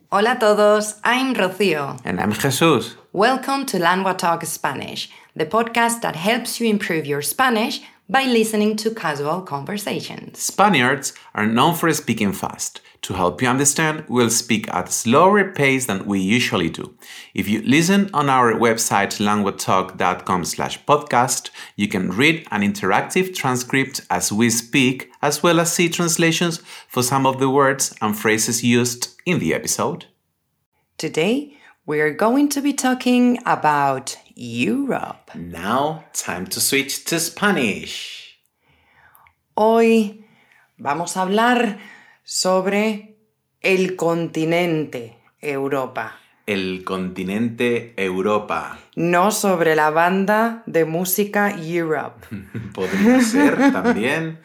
Hola a todos, I'm Rocío. And I'm Jesús. Welcome to Lengua Talk Spanish, the podcast that helps you improve your Spanish by listening to casual conversations. Spaniards are known for speaking fast. To help you understand, we'll speak at a slower pace than we usually do. If you listen on our website languatalk.com/podcast, you can read an interactive transcript as we speak, as well as see translations for some of the words and phrases used in the episode. Today, we're going to be talking about Europe. Now, time to switch to Spanish. Hoy vamos a hablar sobre el continente Europa. El continente Europa. No sobre la banda de música Europe. Podría ser también.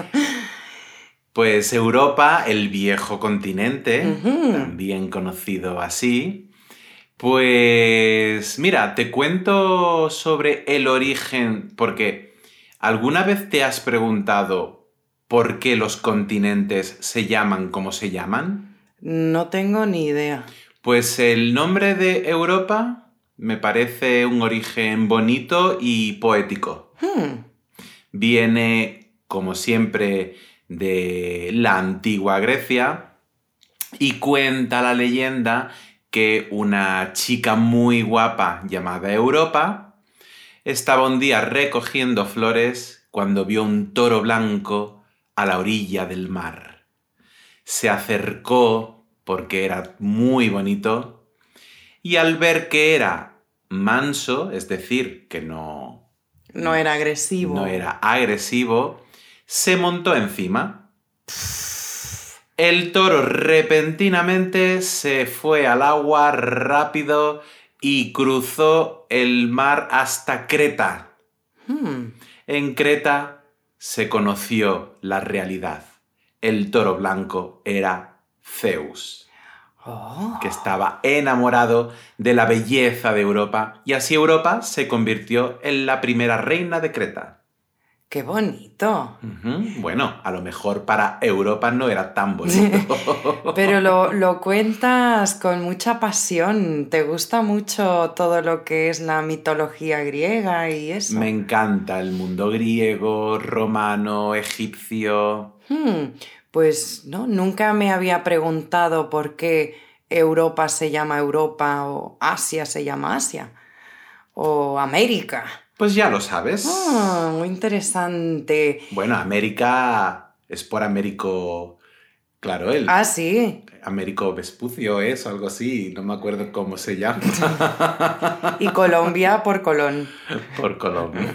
Pues Europa, el viejo continente, también conocido así. Pues mira, te cuento sobre el origen, porque ¿alguna vez te has preguntado por qué los continentes se llaman como se llaman? No tengo ni idea. Pues el nombre de Europa me parece un origen bonito y poético. Viene, como siempre, de la antigua Grecia y cuenta la leyenda que una chica muy guapa llamada Europa estaba un día recogiendo flores cuando vio un toro blanco a la orilla del mar. Se acercó porque era muy bonito y al ver que era manso, es decir, que no era agresivo. No era agresivo, se montó encima. El toro repentinamente se fue al agua rápido y cruzó el mar hasta Creta. En Creta se conoció la realidad. El toro blanco era Zeus, que estaba enamorado de la belleza de Europa y así Europa se convirtió en la primera reina de Creta. ¡Qué bonito! Bueno, a lo mejor para Europa no era tan bonito. Pero lo cuentas con mucha pasión. ¿Te gusta mucho todo lo que es la mitología griega y eso? Me encanta el mundo griego, romano, egipcio. Pues no, nunca me había preguntado por qué Europa se llama Europa o Asia se llama Asia o América. Pues ya lo sabes. Muy interesante. Bueno, América es por Américo, claro, él. Ah, sí. Américo Vespucio es o algo así, no me acuerdo cómo se llama. Y Colombia por Colón. Por Colombia.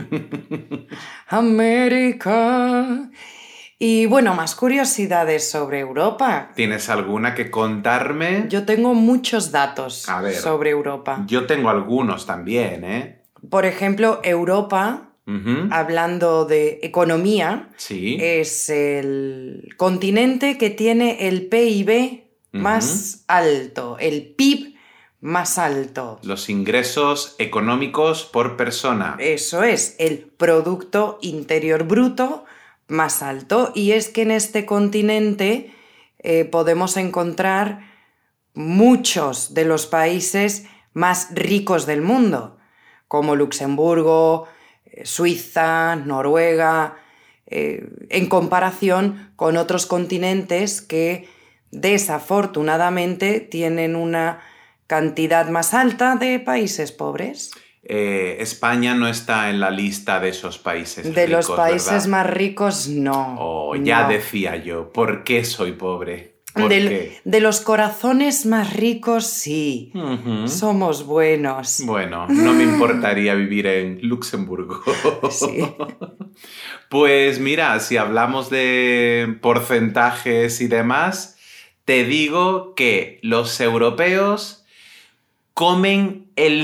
América. Y bueno, más curiosidades sobre Europa. ¿Tienes alguna que contarme? Yo tengo muchos datos sobre Europa. Yo tengo algunos también, ¿eh? Por ejemplo, Europa, hablando de economía, sí, es el continente que tiene el PIB más alto, el PIB más alto. Los ingresos económicos por persona. Eso es, el Producto Interior Bruto más alto. Y es que en este continente podemos encontrar muchos de los países más ricos del mundo, como Luxemburgo, Suiza, Noruega, en comparación con otros continentes que desafortunadamente tienen una cantidad más alta de países pobres. España no está en la lista de esos países ricos, de los países ¿verdad? Más ricos, no. Oh, ya no. decía yo, ¿por qué soy pobre? De los corazones más ricos, sí. Somos buenos. Bueno, no me importaría vivir en Luxemburgo. Sí. Pues mira, si hablamos de porcentajes y demás, te digo que los europeos comen el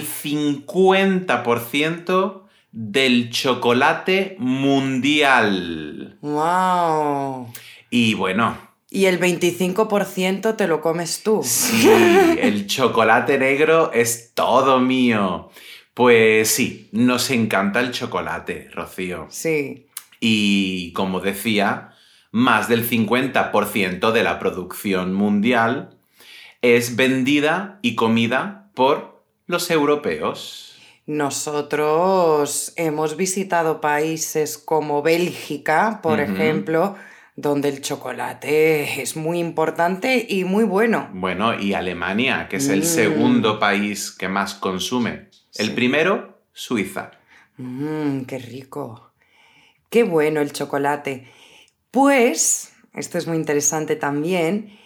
50% del chocolate mundial. ¡Wow! Y bueno... ¿Y el 25% te lo comes tú? Sí, el chocolate negro es todo mío. Pues sí, nos encanta el chocolate, Rocío. Sí. Y como decía, más del 50% de la producción mundial es vendida y comida por los europeos. Nosotros hemos visitado países como Bélgica, por ejemplo, donde el chocolate es muy importante y muy bueno. Bueno, y Alemania, que es el segundo país que más consume. El primero, Suiza. ¡Qué rico! ¡Qué bueno el chocolate! Pues, esto es muy interesante también,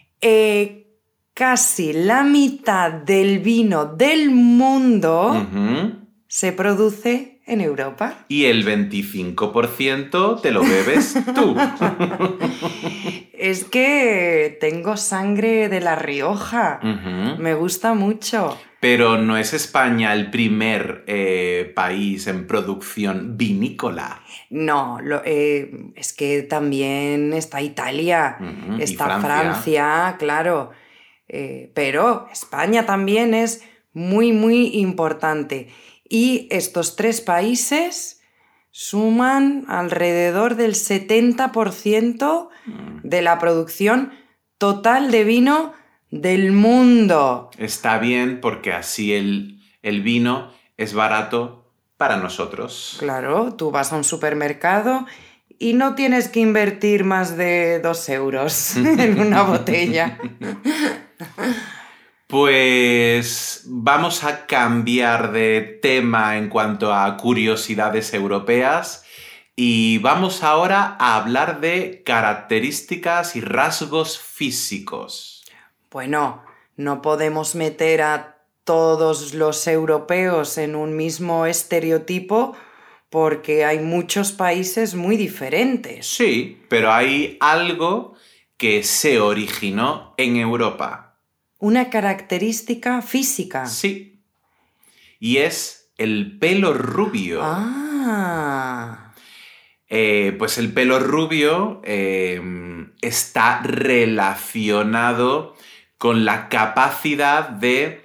casi la mitad del vino del mundo se produce en Europa. Y el 25% te lo bebes tú. Es que tengo sangre de La Rioja. Me gusta mucho. Pero ¿no es España el primer país en producción vinícola? No, es que también está Italia, está Francia, claro. Pero España también es muy, muy importante. Y estos 3 países suman alrededor del 70% de la producción total de vino del mundo. Está bien porque así el vino es barato para nosotros. Claro, tú vas a un supermercado y no tienes que invertir más de 2 euros en una botella. Pues vamos a cambiar de tema en cuanto a curiosidades europeas y vamos ahora a hablar de características y rasgos físicos. Bueno, no podemos meter a todos los europeos en un mismo estereotipo porque hay muchos países muy diferentes. Sí, pero hay algo que se originó en Europa. Una característica física. Sí. Y es el pelo rubio. Pues el pelo rubio está relacionado con la capacidad de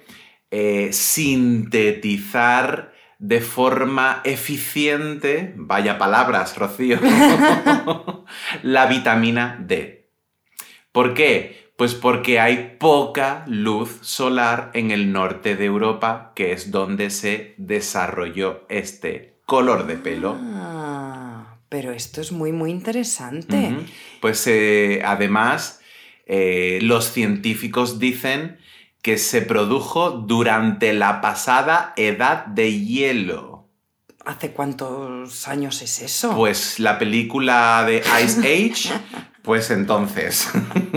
sintetizar de forma eficiente, vaya palabras, Rocío, la vitamina D. ¿Por qué? Pues porque hay poca luz solar en el norte de Europa, que es donde se desarrolló este color de pelo. Pero esto es muy, muy interesante. Pues además, los científicos dicen que se produjo durante la pasada edad de hielo. ¿Hace cuántos años es eso? Pues la película de Ice Age, pues entonces.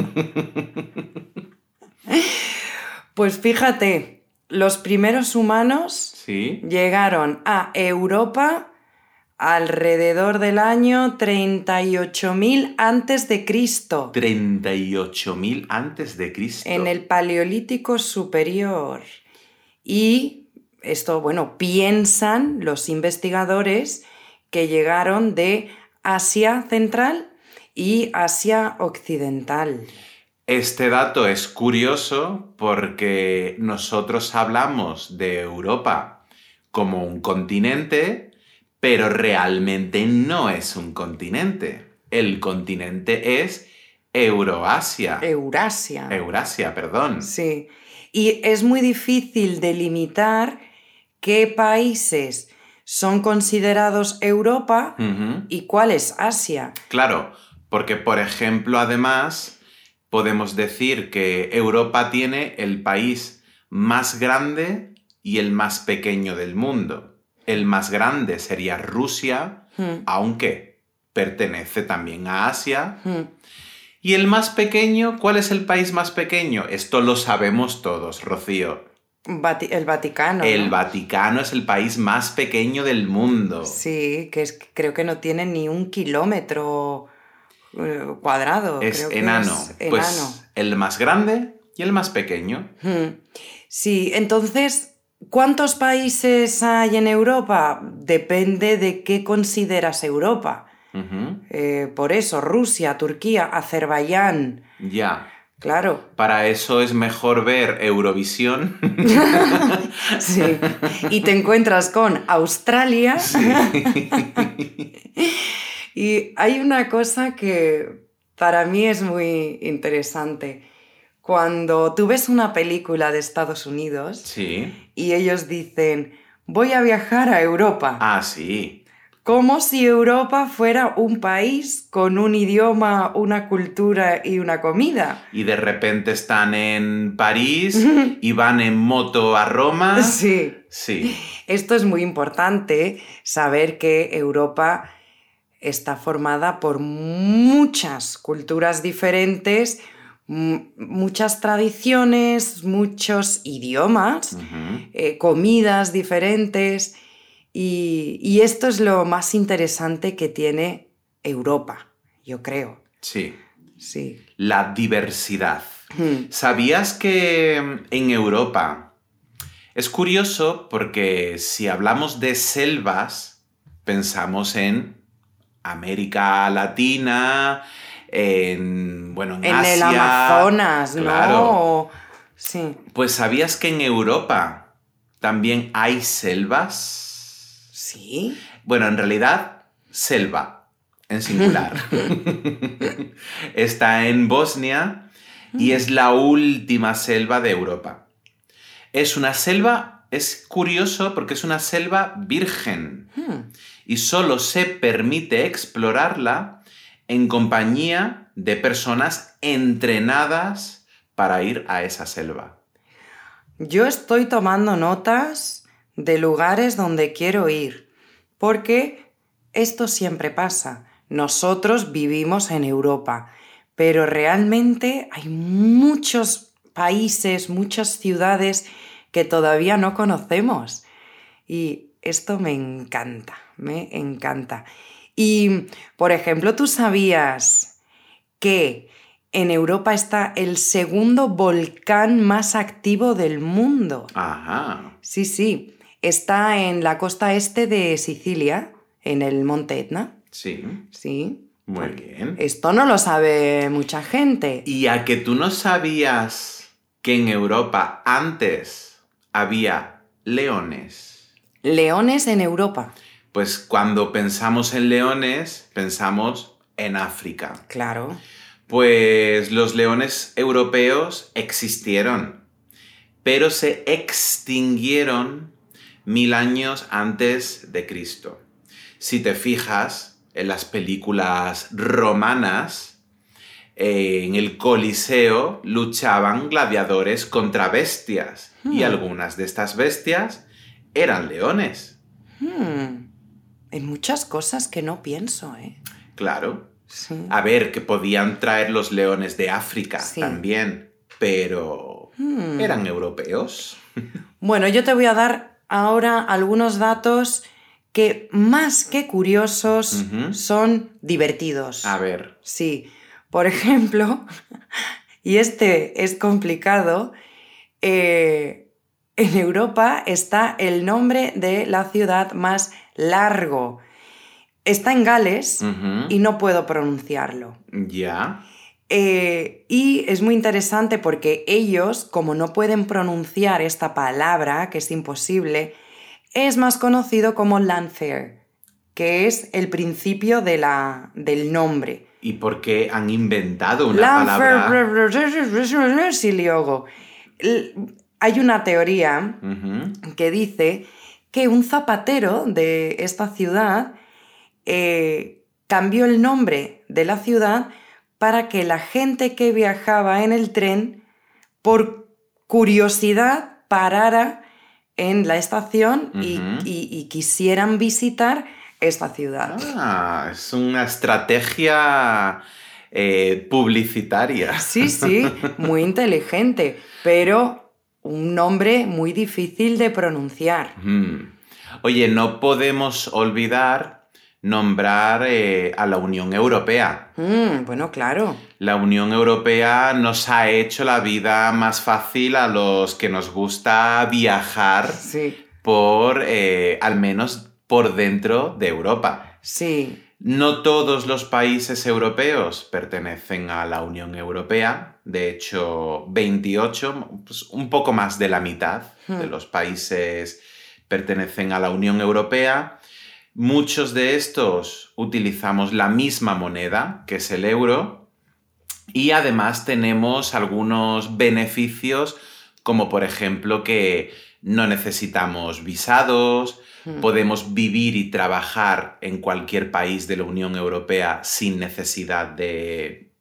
Pues fíjate, los primeros humanos llegaron a Europa alrededor del año 38.000 antes de Cristo. 38.000 antes de Cristo. En el Paleolítico Superior. Y esto, bueno, piensan los investigadores que llegaron de Asia Central y Asia Occidental. Este dato es curioso porque nosotros hablamos de Europa como un continente, pero realmente no es un continente. El continente es Euroasia. Eurasia, perdón. Sí. Y es muy difícil delimitar qué países son considerados Europa y cuál es Asia. Claro, porque por ejemplo, además, podemos decir que Europa tiene el país más grande y el más pequeño del mundo. El más grande sería Rusia, aunque pertenece también a Asia. ¿Y el más pequeño? ¿Cuál es el país más pequeño? Esto lo sabemos todos, Rocío. El Vaticano. El Vaticano es el país más pequeño del mundo. Sí, creo que no tiene ni 1 kilómetro cuadrado. Es creo enano. Que es pues enano. El más grande y el más pequeño. Sí, entonces, ¿cuántos países hay en Europa? Depende de qué consideras Europa. Por eso, Rusia, Turquía, Azerbaiyán. Ya. Claro. Para eso es mejor ver Eurovisión. Sí. Y te encuentras con Australia. Sí. Y hay una cosa que para mí es muy interesante. cuando tú ves una película de Estados Unidos Sí. y ellos dicen, voy a viajar a Europa. Ah, sí. Como si Europa fuera un país con un idioma, una cultura y una comida. Y de repente están en París y van en moto a Roma. Sí. Sí. Esto es muy importante, saber que Europa está formada por muchas culturas diferentes, muchas tradiciones, muchos idiomas, comidas diferentes. Y esto es lo más interesante que tiene Europa, yo creo. Sí. Sí. La diversidad. ¿Sabías que en Europa es curioso porque si hablamos de selvas, pensamos en América Latina, en En Asia. el Amazonas, claro. ¿no? Sí. Pues ¿sabías que en Europa también hay selvas? ¿Sí? Bueno, en realidad, selva, en singular. Está en Bosnia y es la última selva de Europa. Es una selva, es curioso porque es una selva virgen y solo se permite explorarla en compañía de personas entrenadas para ir a esa selva. Yo estoy tomando notas de lugares donde quiero ir, porque esto siempre pasa. Nosotros vivimos en Europa, pero realmente hay muchos países, muchas ciudades que todavía no conocemos. Y esto me encanta, me encanta. Y, por ejemplo, ¿tú sabías que en Europa está el segundo volcán más activo del mundo? Ajá. Sí, sí. Está en la costa este de Sicilia, en el monte Etna. Sí. Sí. Muy bien. Esto no lo sabe mucha gente. ¿Y a que tú no sabías que en Europa antes había leones? Leones en Europa. Pues cuando pensamos en leones, pensamos en África. Claro. Pues los leones europeos existieron, pero se extinguieron 1000 años antes de Cristo. Si te fijas en las películas romanas, en el Coliseo luchaban gladiadores contra bestias y algunas de estas bestias eran leones. Hay muchas cosas que no pienso, ¿eh? Claro. Sí. A ver, que podían traer los leones de África Sí. también, pero eran europeos. Bueno, yo te voy a dar ahora algunos datos que más que curiosos son divertidos. A ver. Sí. Por ejemplo, y este es complicado, en Europa está el nombre de la ciudad más largo. Está en Gales y no puedo pronunciarlo. Ya. Y es muy interesante porque ellos, como no pueden pronunciar esta palabra, que es imposible, es más conocido como Llanfair, que es el principio del nombre. ¿Y por qué han inventado una palabra? Siliogo. Hay una teoría que dice que un zapatero de esta ciudad cambió el nombre de la ciudad para que la gente que viajaba en el tren, por curiosidad, parara en la estación y quisieran visitar esta ciudad. Ah, es una estrategia publicitaria. Sí, sí, muy inteligente, pero un nombre muy difícil de pronunciar. Oye, no podemos olvidar nombrar a la Unión Europea. Bueno, claro. La Unión Europea nos ha hecho la vida más fácil a los que nos gusta viajar por, al menos por dentro de Europa. Sí. No todos los países europeos pertenecen a la Unión Europea. De hecho, 28, pues un poco más de la mitad de los países pertenecen a la Unión Europea. Muchos de estos utilizamos la misma moneda, que es el euro, Y además tenemos algunos beneficios, como por ejemplo que no necesitamos visados, podemos vivir y trabajar en cualquier país de la Unión Europea sin necesidad de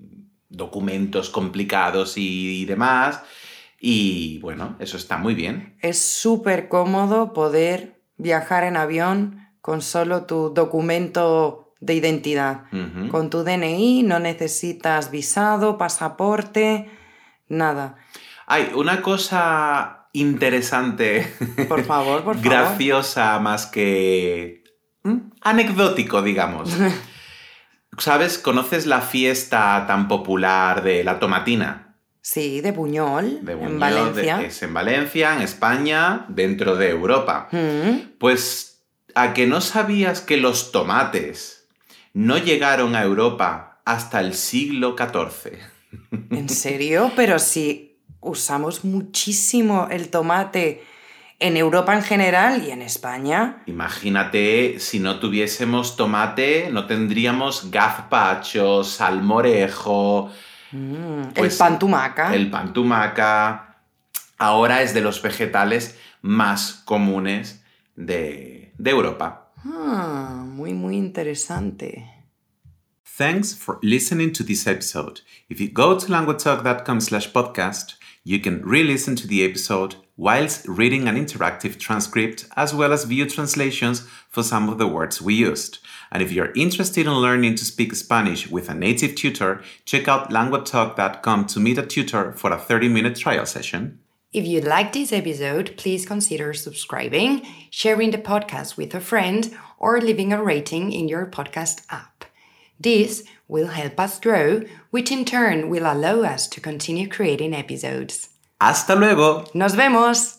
documentos complicados y demás. Y bueno, eso está muy bien. Es súper cómodo poder viajar en avión con solo tu documento de identidad. Ujú. Con tu DNI no necesitas visado, pasaporte, nada. Hay una cosa interesante, Por favor, por favor. graciosa más que anecdótico, digamos. ¿Sabes? ¿Conoces la fiesta tan popular de la tomatina? Sí, de Buñol, De en Buñol, Valencia. es en Valencia, en España, dentro de Europa. Mm. Pues, ¿a que no sabías que los tomates no llegaron a Europa hasta el siglo XIV? ¿En serio? Pero si usamos muchísimo el tomate en Europa en general y en España. Imagínate, si no tuviésemos tomate, no tendríamos gazpacho, salmorejo, pues, el pan tumaca. el pan tumaca. Ahora es de los vegetales más comunes de Europa. Muy, muy interesante. Thanks for listening to this episode. If you go to languagetalk.com/podcast, you can re-listen to the episode whilst reading an interactive transcript as well as view translations for some of the words we used. And if you're interested in learning to speak Spanish with a native tutor, check out languagetalk.com to meet a tutor for a 30-minute trial session. If you liked this episode, please consider subscribing, sharing the podcast with a friend, or leaving a rating in your podcast app. This will help us grow, which in turn will allow us to continue creating episodes. ¡Hasta luego! ¡Nos vemos!